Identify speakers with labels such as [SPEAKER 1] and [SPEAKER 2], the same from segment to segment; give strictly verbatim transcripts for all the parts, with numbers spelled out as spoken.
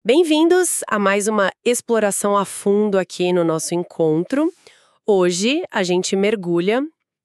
[SPEAKER 1] Bem-vindos a mais uma exploração a fundo aqui no nosso encontro. Hoje a gente mergulha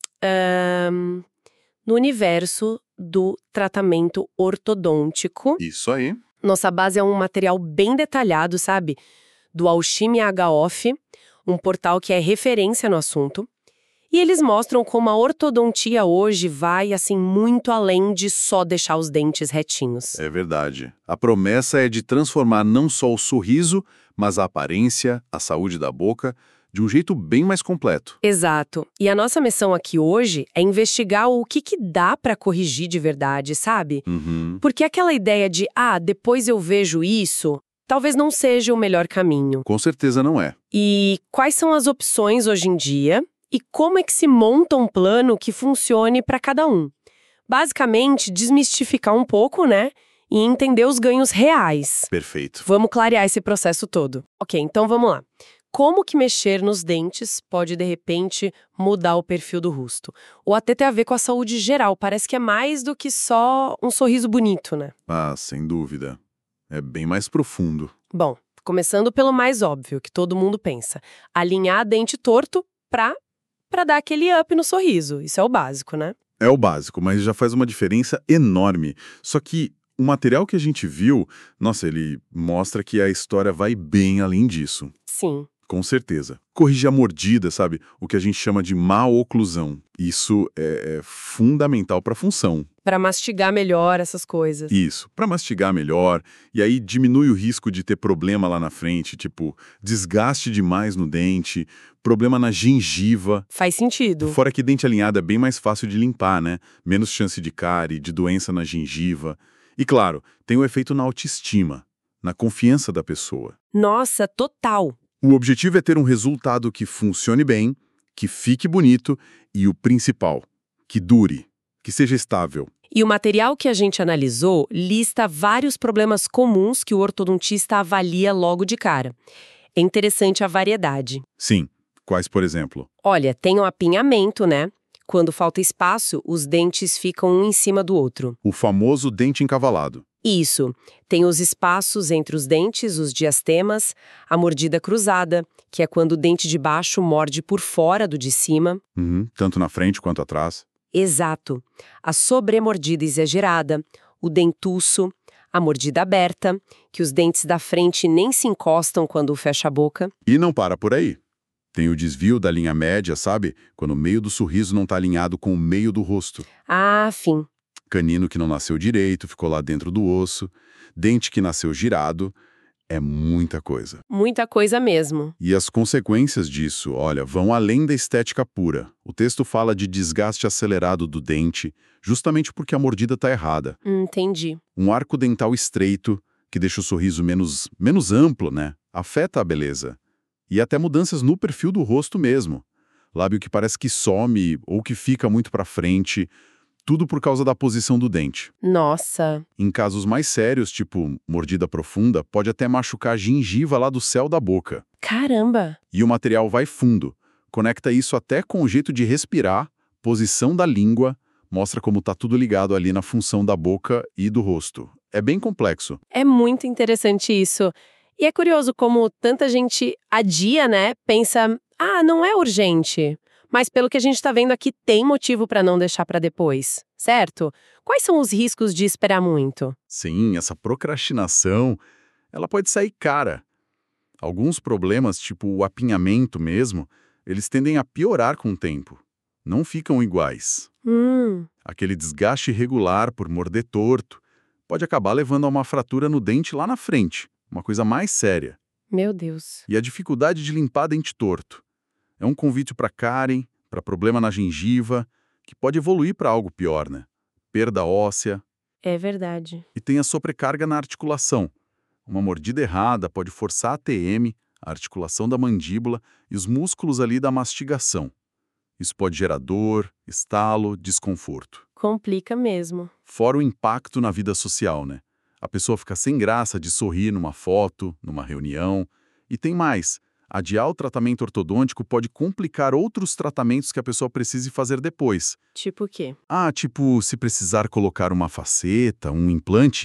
[SPEAKER 1] ahn, no universo do tratamento ortodôntico.
[SPEAKER 2] Isso aí.
[SPEAKER 1] Nossa base é um material bem detalhado, sabe? Do Alchimia H Off, um portal que é referência no assunto. E eles mostram como a ortodontia hoje vai, assim, muito além de só deixar os dentes retinhos.
[SPEAKER 2] É verdade. A promessa é de transformar não só o sorriso, mas a aparência, a saúde da boca, de um jeito bem mais completo.
[SPEAKER 1] Exato. E a nossa missão aqui hoje é investigar o que que dá pra corrigir de verdade, sabe?
[SPEAKER 2] Uhum.
[SPEAKER 1] Porque aquela ideia de, ah, depois eu vejo isso, talvez não seja o melhor caminho.
[SPEAKER 2] Com certeza não é.
[SPEAKER 1] E quais são as opções hoje em dia? E como é que se monta um plano que funcione para cada um? Basicamente, desmistificar um pouco, né? E entender os ganhos reais.
[SPEAKER 2] Perfeito.
[SPEAKER 1] Vamos clarear esse processo todo. Ok, então vamos lá. Como que mexer nos dentes pode, de repente, mudar o perfil do rosto? Ou até ter a ver com a saúde geral. Parece que é mais do que só um sorriso bonito, né?
[SPEAKER 2] Ah, sem dúvida. É bem mais profundo.
[SPEAKER 1] Bom, começando pelo mais óbvio, que todo mundo pensa. Alinhar dente torto pra... para dar aquele up no sorriso. Isso é o básico, né?
[SPEAKER 2] É o básico, mas já faz uma diferença enorme. Só que o material que a gente viu, nossa, ele mostra que a história vai bem além disso.
[SPEAKER 1] Sim.
[SPEAKER 2] Com certeza. Corrigir a mordida, sabe? O que a gente chama de má oclusão. Isso é, é fundamental para a função.
[SPEAKER 1] Para mastigar melhor essas coisas.
[SPEAKER 2] Isso, para mastigar melhor, e aí diminui o risco de ter problema lá na frente, tipo, desgaste demais no dente, problema na gengiva.
[SPEAKER 1] Faz sentido.
[SPEAKER 2] Fora que dente alinhado é bem mais fácil de limpar, né? Menos chance de cárie, de doença na gengiva. E claro, tem o efeito na autoestima, na confiança da pessoa.
[SPEAKER 1] Nossa, total.
[SPEAKER 2] O objetivo é ter um resultado que funcione bem, que fique bonito e o principal, que dure, que seja estável.
[SPEAKER 1] E o material que a gente analisou lista vários problemas comuns que o ortodontista avalia logo de cara. É interessante a variedade.
[SPEAKER 2] Sim. Quais, por exemplo?
[SPEAKER 1] Olha, tem o apinhamento, né? Quando falta espaço, os dentes ficam um em cima do outro.
[SPEAKER 2] O famoso dente encavalado.
[SPEAKER 1] Isso. Tem os espaços entre os dentes, os diastemas, a mordida cruzada, que é quando o dente de baixo morde por fora do de cima.
[SPEAKER 2] Uhum, tanto na frente quanto atrás.
[SPEAKER 1] Exato. A sobremordida exagerada, o dentuço, a mordida aberta, que os dentes da frente nem se encostam quando fecha a boca.
[SPEAKER 2] E não para por aí. Tem o desvio da linha média, sabe? Quando o meio do sorriso não está alinhado com o meio do rosto.
[SPEAKER 1] Ah, fim.
[SPEAKER 2] Canino que não nasceu direito, ficou lá dentro do osso. Dente que nasceu girado. É muita coisa.
[SPEAKER 1] Muita coisa mesmo.
[SPEAKER 2] E as consequências disso, olha, vão além da estética pura. O texto fala de desgaste acelerado do dente, justamente porque a mordida está errada.
[SPEAKER 1] Entendi.
[SPEAKER 2] Um arco dental estreito, que deixa o sorriso menos, menos amplo, né? Afeta a beleza. E até mudanças no perfil do rosto mesmo. Lábio que parece que some ou que fica muito para frente, tudo por causa da posição do dente.
[SPEAKER 1] Nossa.
[SPEAKER 2] Em casos mais sérios, tipo mordida profunda, pode até machucar a gengiva lá do céu da boca.
[SPEAKER 1] Caramba.
[SPEAKER 2] E o material vai fundo. Conecta isso até com o jeito de respirar, posição da língua, mostra como tá tudo ligado ali na função da boca e do rosto. É bem complexo.
[SPEAKER 1] É muito interessante isso. E é curioso como tanta gente adia, né? Pensa, ah, não é urgente. Mas pelo que a gente está vendo aqui, tem motivo para não deixar para depois, certo? Quais são os riscos de esperar muito?
[SPEAKER 2] Sim, essa procrastinação, ela pode sair cara. Alguns problemas, tipo o apinhamento mesmo, eles tendem a piorar com o tempo. Não ficam iguais.
[SPEAKER 1] Hum,
[SPEAKER 2] Aquele desgaste irregular por morder torto pode acabar levando a uma fratura no dente lá na frente, uma coisa mais séria.
[SPEAKER 1] meu Deus.
[SPEAKER 2] E a dificuldade de limpar dente torto. É um convite para cárie, para problema na gengiva, que pode evoluir para algo pior, né? Perda óssea.
[SPEAKER 1] É verdade.
[SPEAKER 2] E tem a sobrecarga na articulação. Uma mordida errada pode forçar a T M, a articulação da mandíbula e os músculos ali da mastigação. Isso pode gerar dor, estalo, desconforto.
[SPEAKER 1] Complica mesmo.
[SPEAKER 2] Fora o impacto na vida social, né? A pessoa fica sem graça de sorrir numa foto, numa reunião. E tem mais. Adiar o tratamento ortodôntico pode complicar outros tratamentos que a pessoa precise fazer depois.
[SPEAKER 1] Tipo o quê?
[SPEAKER 2] Ah, tipo, se precisar colocar uma faceta, um implante,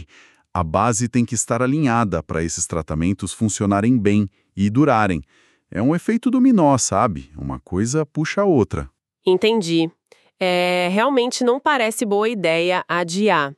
[SPEAKER 2] A base tem que estar alinhada para esses tratamentos funcionarem bem e durarem. É um efeito dominó, sabe? Uma coisa puxa a outra.
[SPEAKER 1] Entendi. É, realmente não parece boa ideia adiar.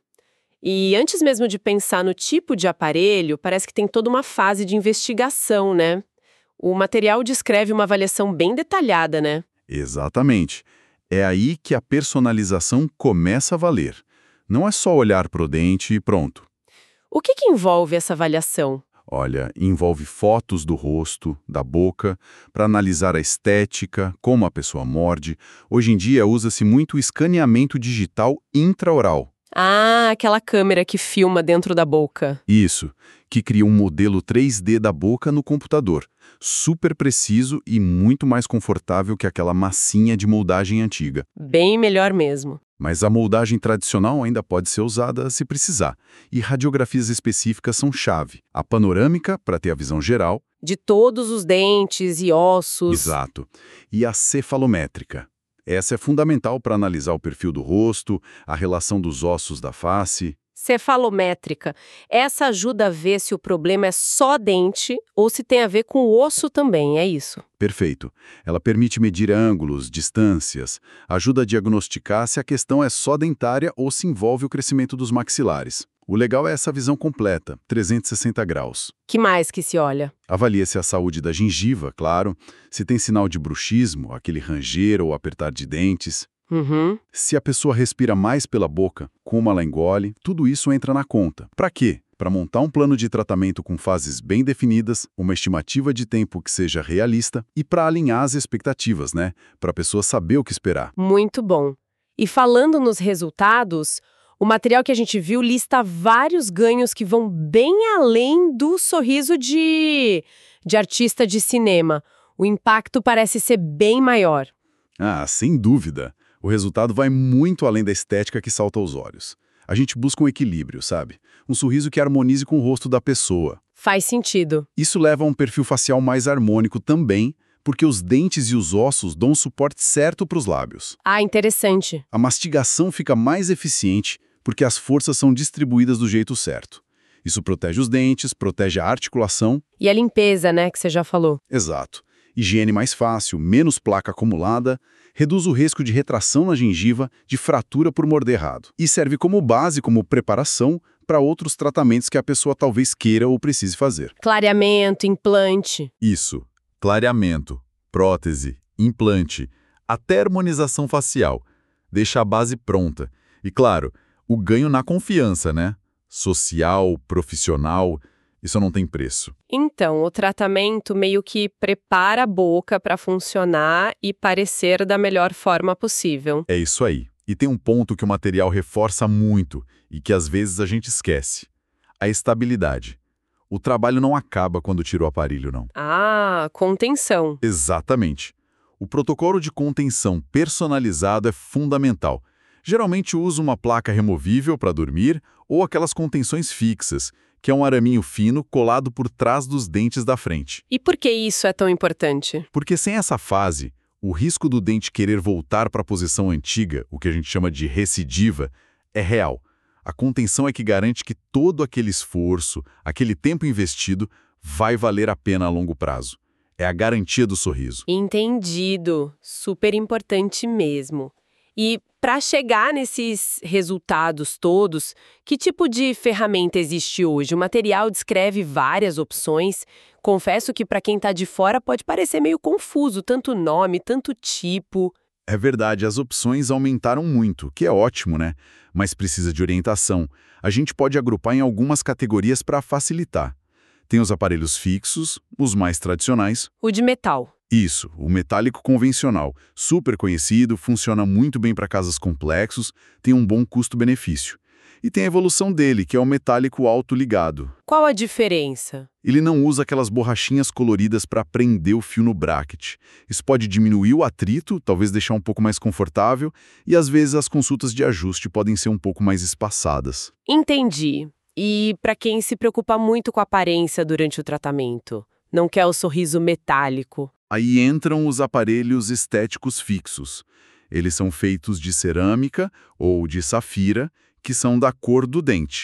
[SPEAKER 1] E antes mesmo de pensar no tipo de aparelho, parece que tem toda uma fase de investigação, né? O material descreve uma avaliação bem detalhada, né?
[SPEAKER 2] Exatamente. É aí que a personalização começa a valer. Não é só olhar para o dente e pronto.
[SPEAKER 1] O que que envolve essa avaliação?
[SPEAKER 2] Olha, envolve fotos do rosto, da boca, para analisar a estética, como a pessoa morde. Hoje em dia usa-se muito o escaneamento digital intraoral.
[SPEAKER 1] Ah, aquela câmera que filma dentro da boca.
[SPEAKER 2] Isso, que cria um modelo três D da boca no computador. Super preciso e muito mais confortável que aquela massinha de moldagem antiga.
[SPEAKER 1] Bem melhor mesmo.
[SPEAKER 2] Mas a moldagem tradicional ainda pode ser usada se precisar, e radiografias específicas são chave. A panorâmica, para ter a visão geral.
[SPEAKER 1] De todos os dentes e ossos.
[SPEAKER 2] Exato. E a cefalométrica. Essa é fundamental para analisar o perfil do rosto, a relação dos ossos da face.
[SPEAKER 1] Cefalométrica. Essa ajuda a ver se o problema é só dente ou se tem a ver com o osso também, é isso?
[SPEAKER 2] Perfeito. Ela permite medir ângulos, distâncias, ajuda a diagnosticar se a questão é só dentária ou se envolve o crescimento dos maxilares. O legal é essa visão completa, trezentos e sessenta graus.
[SPEAKER 1] Que mais que se olha?
[SPEAKER 2] Avalia-se a saúde da gengiva, claro, se tem sinal de bruxismo, aquele ranger ou apertar de dentes.
[SPEAKER 1] Uhum.
[SPEAKER 2] Se a pessoa respira mais pela boca, como ela engole, tudo isso entra na conta. Para quê? Para montar um plano de tratamento com fases bem definidas, uma estimativa de tempo que seja realista e para alinhar as expectativas, né? Para a pessoa saber o que esperar.
[SPEAKER 1] Muito bom. E falando nos resultados, o material que a gente viu lista vários ganhos que vão bem além do sorriso de, de artista de cinema. O impacto parece ser bem maior.
[SPEAKER 2] Ah, sem dúvida. O resultado vai muito além da estética que salta aos olhos. A gente busca um equilíbrio, sabe? Um sorriso que harmonize com o rosto da pessoa.
[SPEAKER 1] Faz sentido.
[SPEAKER 2] Isso leva a um perfil facial mais harmônico também, porque os dentes e os ossos dão o suporte certo para os lábios.
[SPEAKER 1] Ah, interessante.
[SPEAKER 2] A mastigação fica mais eficiente porque as forças são distribuídas do jeito certo. Isso protege os dentes, protege a articulação.
[SPEAKER 1] E a limpeza, né, que você já falou.
[SPEAKER 2] Exato. Higiene mais fácil, menos placa acumulada, reduz o risco de retração na gengiva, de fratura por morder errado. E serve como base, como preparação, para outros tratamentos que a pessoa talvez queira ou precise fazer.
[SPEAKER 1] Clareamento, implante.
[SPEAKER 2] Isso. Clareamento, prótese, implante, até harmonização facial. Deixa a base pronta. E claro, o ganho na confiança, né? Social, profissional, isso não tem preço.
[SPEAKER 1] Então, o tratamento meio que prepara a boca para funcionar e parecer da melhor forma possível.
[SPEAKER 2] É isso aí. E tem um ponto que o material reforça muito e que às vezes a gente esquece. A estabilidade. O trabalho não acaba quando tira o aparelho, não.
[SPEAKER 1] Ah, contenção.
[SPEAKER 2] Exatamente. O protocolo de contenção personalizado é fundamental. Geralmente usa uma placa removível para dormir ou aquelas contenções fixas, que é um araminho fino colado por trás dos dentes da frente.
[SPEAKER 1] E por que isso é tão importante?
[SPEAKER 2] Porque sem essa fase, o risco do dente querer voltar para a posição antiga, o que a gente chama de recidiva, é real. A contenção é que garante que todo aquele esforço, aquele tempo investido, vai valer a pena a longo prazo. É a garantia do sorriso.
[SPEAKER 1] Entendido. Super importante mesmo. E para chegar nesses resultados todos, que tipo de ferramenta existe hoje? O material descreve várias opções. Confesso que para quem está de fora pode parecer meio confuso, tanto nome, tanto tipo.
[SPEAKER 2] É verdade, as opções aumentaram muito, o que é ótimo, né? Mas precisa de orientação. A gente pode agrupar em algumas categorias para facilitar. Tem os aparelhos fixos, os mais tradicionais.
[SPEAKER 1] O de metal.
[SPEAKER 2] Isso, o metálico convencional, super conhecido, funciona muito bem para casos complexos, tem um bom custo-benefício. E tem a evolução dele, que é o metálico autoligado.
[SPEAKER 1] Qual a diferença?
[SPEAKER 2] Ele não usa aquelas borrachinhas coloridas para prender o fio no bracket. Isso pode diminuir o atrito, talvez deixar um pouco mais confortável, e às vezes as consultas de ajuste podem ser um pouco mais espaçadas.
[SPEAKER 1] Entendi. E para quem se preocupa muito com a aparência durante o tratamento? Não quer o sorriso metálico?
[SPEAKER 2] Aí entram os aparelhos estéticos fixos. Eles são feitos de cerâmica ou de safira, que são da cor do dente.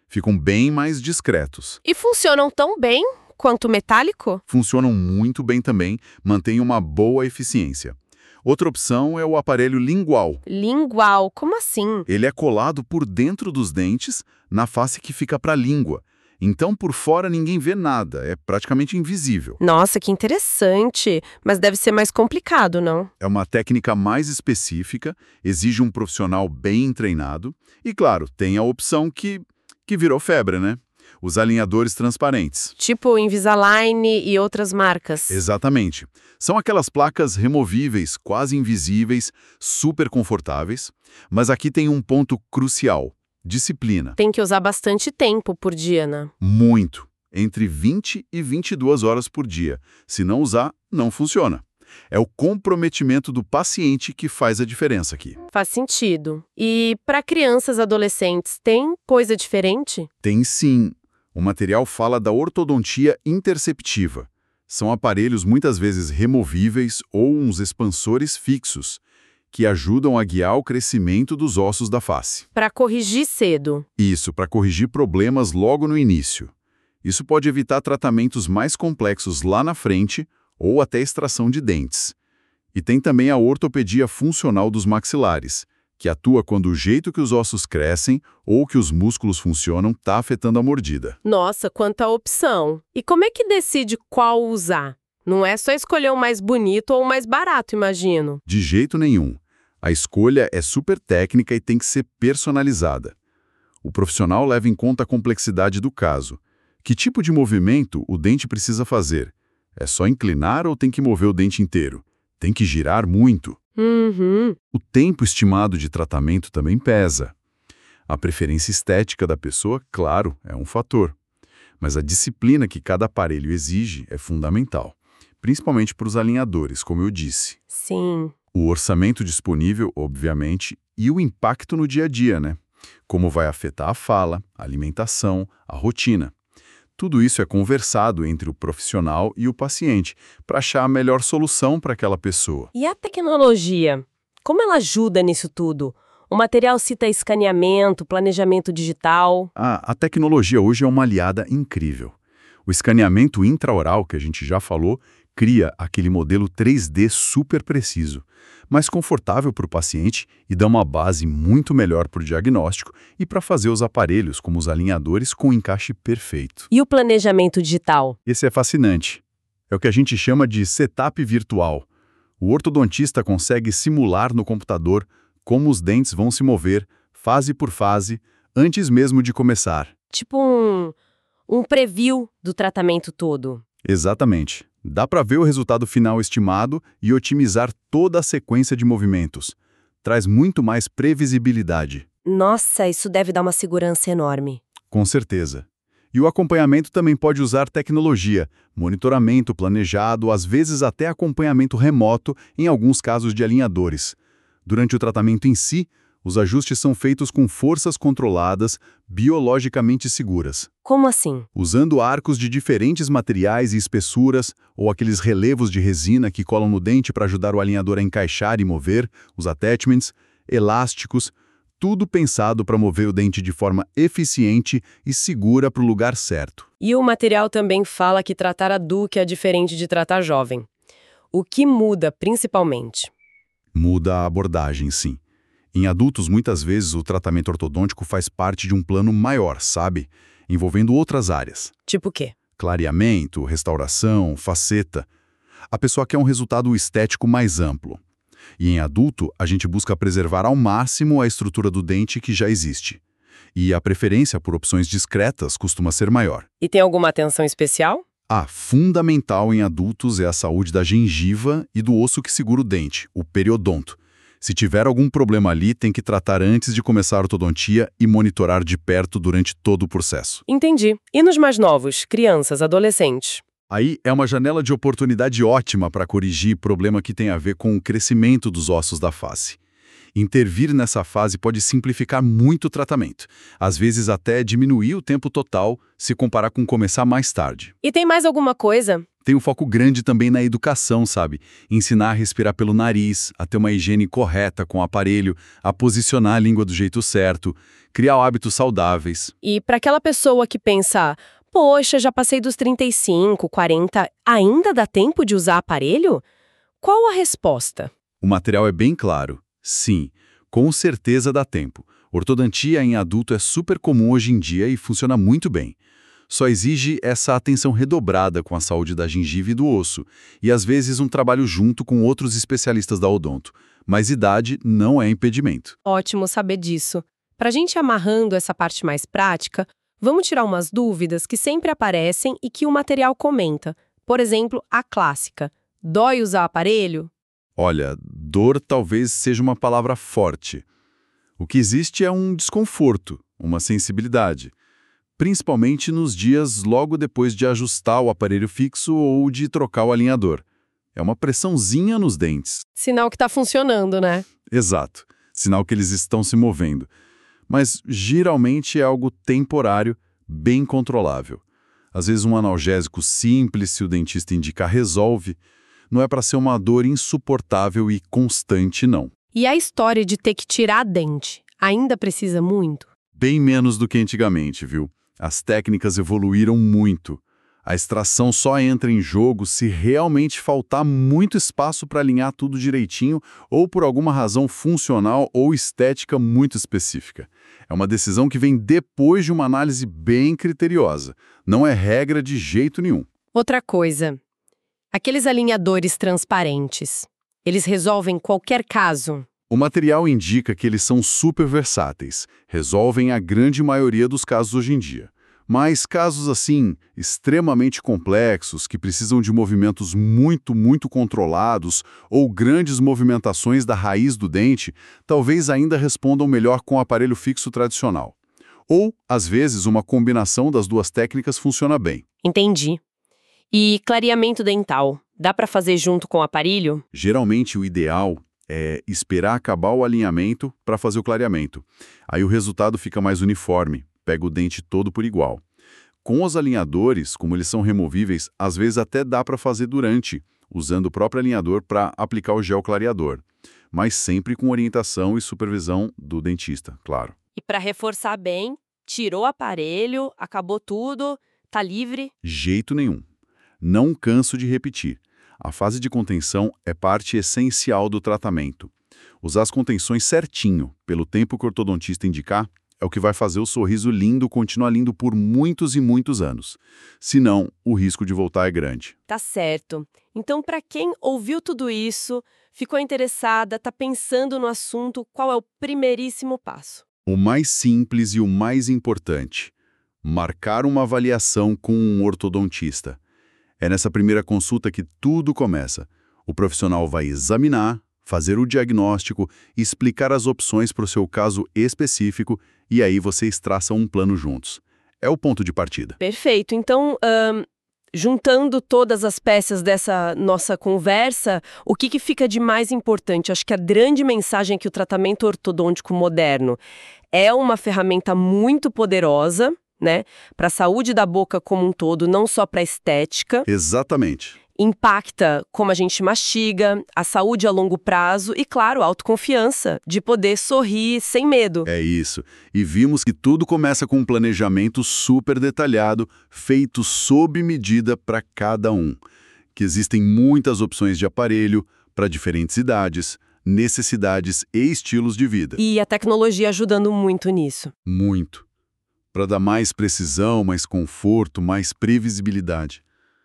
[SPEAKER 2] ficam bem mais discretos.
[SPEAKER 1] E funcionam tão bem quanto o metálico?
[SPEAKER 2] Funcionam muito bem também, mantêm uma boa eficiência. Outra opção é o aparelho lingual.
[SPEAKER 1] Lingual, como assim?
[SPEAKER 2] Ele é colado por dentro dos dentes, na face que fica para a língua. Então, por fora, ninguém vê nada, é praticamente invisível.
[SPEAKER 1] Nossa, que interessante. Mas deve ser mais complicado, não?
[SPEAKER 2] É uma técnica mais específica, exige um profissional bem treinado e, claro, tem a opção que, que virou febre, né? Os alinhadores transparentes.
[SPEAKER 1] Tipo Invisalign e outras marcas.
[SPEAKER 2] Exatamente. São aquelas placas removíveis, quase invisíveis, super confortáveis, mas aqui tem um ponto crucial: disciplina.
[SPEAKER 1] Tem que usar bastante tempo por dia, né?
[SPEAKER 2] Muito. Entre vinte e vinte e duas horas por dia. Se não usar, não funciona. É o comprometimento do paciente que faz a diferença aqui.
[SPEAKER 1] Faz sentido. E para crianças e adolescentes, tem coisa diferente?
[SPEAKER 2] Tem sim. O material fala da ortodontia interceptiva. São aparelhos muitas vezes removíveis ou uns expansores fixos, que ajudam a guiar o crescimento dos ossos da face.
[SPEAKER 1] Para corrigir cedo.
[SPEAKER 2] Isso, para corrigir problemas logo no início. Isso pode evitar tratamentos mais complexos lá na frente ou até extração de dentes. E tem também a ortopedia funcional dos maxilares, que atua quando o jeito que os ossos crescem ou que os músculos funcionam está afetando a mordida.
[SPEAKER 1] Nossa, quanta opção! E como é que decide qual usar? Não é só escolher o mais bonito ou o mais barato, imagino.
[SPEAKER 2] De jeito nenhum. A escolha é super técnica e tem que ser personalizada. O profissional leva em conta a complexidade do caso. Que tipo de movimento o dente precisa fazer? É só inclinar ou tem que mover o dente inteiro? Tem que girar muito?
[SPEAKER 1] Uhum.
[SPEAKER 2] O tempo estimado de tratamento também pesa. A preferência estética da pessoa, claro, é um fator. Mas a disciplina que cada aparelho exige é fundamental, principalmente para os alinhadores, como eu disse.
[SPEAKER 1] Sim.
[SPEAKER 2] O orçamento disponível, obviamente, e o impacto no dia a dia, né? Como vai afetar a fala, a alimentação, a rotina. Tudo isso é conversado entre o profissional e o paciente para achar a melhor solução para aquela pessoa.
[SPEAKER 1] E a tecnologia? Como ela ajuda nisso tudo? O material cita escaneamento, planejamento digital.
[SPEAKER 2] Ah, a tecnologia hoje é uma aliada incrível. O escaneamento intraoral, que a gente já falou, cria aquele modelo três D super preciso, mais confortável para o paciente e dá uma base muito melhor para o diagnóstico e para fazer os aparelhos, como os alinhadores, com o encaixe perfeito.
[SPEAKER 1] E o planejamento digital?
[SPEAKER 2] Esse é fascinante. É o que a gente chama de setup virtual. O ortodontista consegue simular no computador como os dentes vão se mover, fase por fase, antes mesmo de começar.
[SPEAKER 1] Tipo um, um preview do tratamento todo.
[SPEAKER 2] Exatamente. Dá para ver o resultado final estimado e otimizar toda a sequência de movimentos. Traz muito mais previsibilidade.
[SPEAKER 1] Nossa, isso deve dar uma segurança enorme.
[SPEAKER 2] Com certeza. E o acompanhamento também pode usar tecnologia, monitoramento planejado, às vezes até acompanhamento remoto em alguns casos de alinhadores. Durante o tratamento em si, os ajustes são feitos com forças controladas, biologicamente seguras.
[SPEAKER 1] Como assim?
[SPEAKER 2] Usando arcos de diferentes materiais e espessuras, ou aqueles relevos de resina que colam no dente para ajudar o alinhador a encaixar e mover, os attachments, elásticos, tudo pensado para mover o dente de forma eficiente e segura para o lugar certo.
[SPEAKER 1] E o material também fala que tratar adulto é diferente de tratar jovem. O que muda principalmente?
[SPEAKER 2] Muda a abordagem, sim. Em adultos, muitas vezes, o tratamento ortodôntico faz parte de um plano maior, sabe? Envolvendo outras áreas.
[SPEAKER 1] Tipo o quê?
[SPEAKER 2] Clareamento, restauração, faceta. A pessoa quer um resultado estético mais amplo. E em adulto, a gente busca preservar ao máximo a estrutura do dente que já existe. E a preferência por opções discretas costuma ser maior.
[SPEAKER 1] E tem alguma atenção especial?
[SPEAKER 2] Ah, fundamental em adultos é a saúde da gengiva e do osso que segura o dente, o periodonto. Se tiver algum problema ali, tem que tratar antes de começar a ortodontia e monitorar de perto durante todo o processo.
[SPEAKER 1] Entendi. E nos mais novos, crianças, adolescentes?
[SPEAKER 2] Aí é uma janela de oportunidade ótima para corrigir problema que tem a ver com o crescimento dos ossos da face. Intervir nessa fase pode simplificar muito o tratamento, às vezes até diminuir o tempo total se comparar com começar mais tarde.
[SPEAKER 1] E tem mais alguma coisa?
[SPEAKER 2] Tem um foco grande também na educação, sabe? Ensinar a respirar pelo nariz, a ter uma higiene correta com o aparelho, a posicionar a língua do jeito certo, criar hábitos saudáveis.
[SPEAKER 1] E para aquela pessoa que pensa, poxa, já passei dos trinta e cinco, quarenta, ainda dá tempo de usar aparelho? Qual a resposta?
[SPEAKER 2] O material é bem claro. Sim, com certeza dá tempo. Ortodontia em adulto é super comum hoje em dia e funciona muito bem. Só exige essa atenção redobrada com a saúde da gengiva e do osso, e às vezes um trabalho junto com outros especialistas da odonto. Mas idade não é impedimento.
[SPEAKER 1] Ótimo saber disso. Para a gente ir amarrando essa parte mais prática, vamos tirar umas dúvidas que sempre aparecem e que o material comenta. Por exemplo, a clássica: dói usar aparelho?
[SPEAKER 2] Olha, dor talvez seja uma palavra forte. O que existe é um desconforto, uma sensibilidade, principalmente nos dias logo depois de ajustar o aparelho fixo ou de trocar o alinhador. É uma pressãozinha nos dentes.
[SPEAKER 1] Sinal que está funcionando, né?
[SPEAKER 2] Exato, sinal que eles estão se movendo. Mas geralmente é algo temporário, bem controlável. Às vezes um analgésico simples, se o dentista indicar, resolve. Não é para ser uma dor insuportável e constante, não.
[SPEAKER 1] E a história de ter que tirar dente, ainda precisa muito?
[SPEAKER 2] Bem menos do que antigamente, viu? As técnicas evoluíram muito. A extração só entra em jogo se realmente faltar muito espaço para alinhar tudo direitinho ou por alguma razão funcional ou estética muito específica. É uma decisão que vem depois de uma análise bem criteriosa. Não é regra de jeito nenhum.
[SPEAKER 1] Outra coisa, aqueles alinhadores transparentes, eles resolvem qualquer caso?
[SPEAKER 2] O material indica que eles são super versáteis, resolvem a grande maioria dos casos hoje em dia. Mas casos assim, extremamente complexos, que precisam de movimentos muito, muito controlados ou grandes movimentações da raiz do dente, talvez ainda respondam melhor com o aparelho fixo tradicional. Ou, às vezes, uma combinação das duas técnicas funciona bem.
[SPEAKER 1] Entendi. E clareamento dental, dá para fazer junto com o aparelho?
[SPEAKER 2] Geralmente o ideal é esperar acabar o alinhamento para fazer o clareamento. Aí o resultado fica mais uniforme, pega o dente todo por igual. Com os alinhadores, como eles são removíveis, às vezes até dá para fazer durante, usando o próprio alinhador para aplicar o gel clareador. Mas sempre com orientação e supervisão do dentista, claro.
[SPEAKER 1] E para reforçar bem, tirou o aparelho, acabou tudo, tá livre?
[SPEAKER 2] Jeito nenhum. Não canso de repetir. A fase de contenção é parte essencial do tratamento. Usar as contenções certinho, pelo tempo que o ortodontista indicar, é o que vai fazer o sorriso lindo continuar lindo por muitos e muitos anos. Senão, o risco de voltar é grande.
[SPEAKER 1] Tá certo. Então, para quem ouviu tudo isso, ficou interessada, tá pensando no assunto, qual é o primeiríssimo passo?
[SPEAKER 2] O mais simples e o mais importante: marcar uma avaliação com um ortodontista. É nessa primeira consulta que tudo começa. O profissional vai examinar, fazer o diagnóstico, explicar as opções para o seu caso específico e aí vocês traçam um plano juntos. É o ponto de partida.
[SPEAKER 1] Perfeito. Então, ahn, juntando todas as peças dessa nossa conversa, o que, que fica de mais importante? Acho que a grande mensagem é que o tratamento ortodôntico moderno é uma ferramenta muito poderosa, né, para a saúde da boca como um todo, não só para a estética.
[SPEAKER 2] Exatamente.
[SPEAKER 1] Impacta como a gente mastiga, a saúde a longo prazo e, claro, a autoconfiança de poder sorrir sem medo.
[SPEAKER 2] É isso. E vimos que tudo começa com um planejamento super detalhado, feito sob medida para cada um. Que existem muitas opções de aparelho para diferentes idades, necessidades e estilos de vida.
[SPEAKER 1] E a tecnologia ajudando muito nisso.
[SPEAKER 2] Muito. Para dar mais precisão, mais conforto, mais previsibilidade.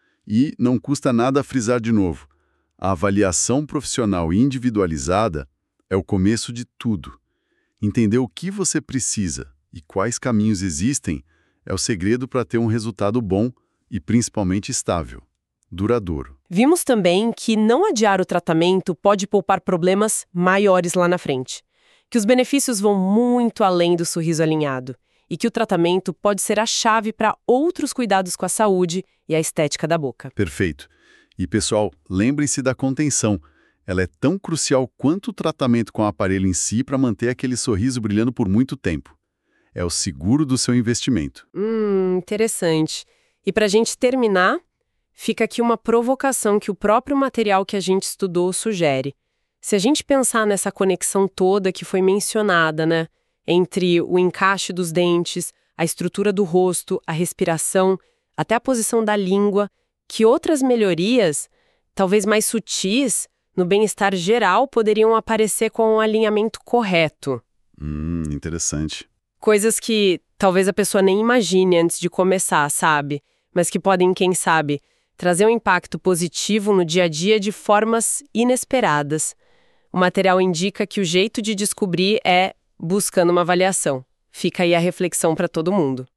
[SPEAKER 2] E não custa nada frisar de novo, a avaliação profissional individualizada é o começo de tudo. Entender o que você precisa e quais caminhos existem é o segredo para ter um resultado bom e principalmente estável, duradouro.
[SPEAKER 1] Vimos também que não adiar o tratamento pode poupar problemas maiores lá na frente, que os benefícios vão muito além do sorriso alinhado e que o tratamento pode ser a chave para outros cuidados com a saúde e a estética da boca.
[SPEAKER 2] Perfeito. E, pessoal, lembrem-se da contenção. Ela é tão crucial quanto o tratamento com o aparelho em si para manter aquele sorriso brilhando por muito tempo. É o seguro do seu investimento.
[SPEAKER 1] Hum, interessante. E para a gente terminar, fica aqui uma provocação que o próprio material que a gente estudou sugere. Se a gente pensar nessa conexão toda que foi mencionada, né? entre o encaixe dos dentes, a estrutura do rosto, a respiração, até a posição da língua, que outras melhorias, talvez mais sutis, no bem-estar geral, poderiam aparecer com um alinhamento correto.
[SPEAKER 2] Hum, interessante.
[SPEAKER 1] Coisas que talvez a pessoa nem imagine antes de começar, sabe? Mas que podem, quem sabe, trazer um impacto positivo no dia a dia de formas inesperadas. O material indica que o jeito de descobrir é buscando uma avaliação. Fica aí a reflexão para todo mundo.